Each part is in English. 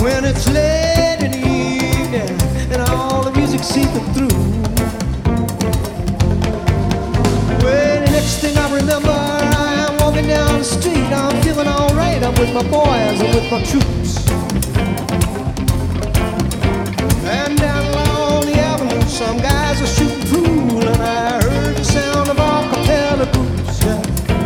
When it's late in the evening and all the music seeping through. Well, the next thing I remember, I'm walking down the street. I'm feeling alright. I'm with my boys, I'm with my troops. And down along the avenue, some guys are shooting pool, and I heard the sound of a cappella groups, yeah,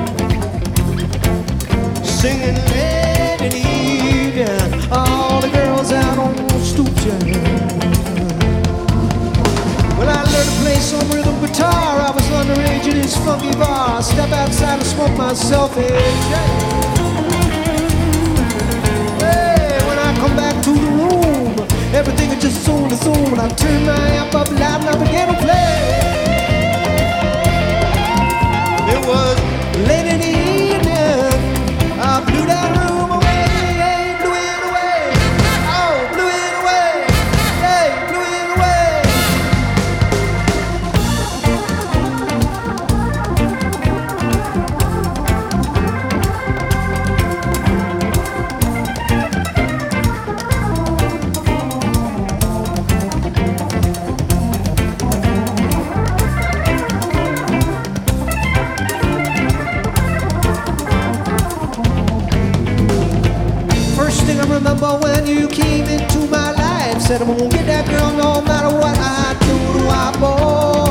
singing late in the evening. All the girls out on the stoop, yeah. Well, I learned to play some rhythm guitar. I was underage in this funky bar. Step outside and smoke myself a jet. Hey, when I come back to the room, everything is just soul to soul. When I turn my amp up loud and I began to play, it was late in the evening. I blew that room away, blew it away. Oh, blew it away, hey, blew it away. I remember when you came into my life, said I'm gonna get that girl no matter what I do to our boy.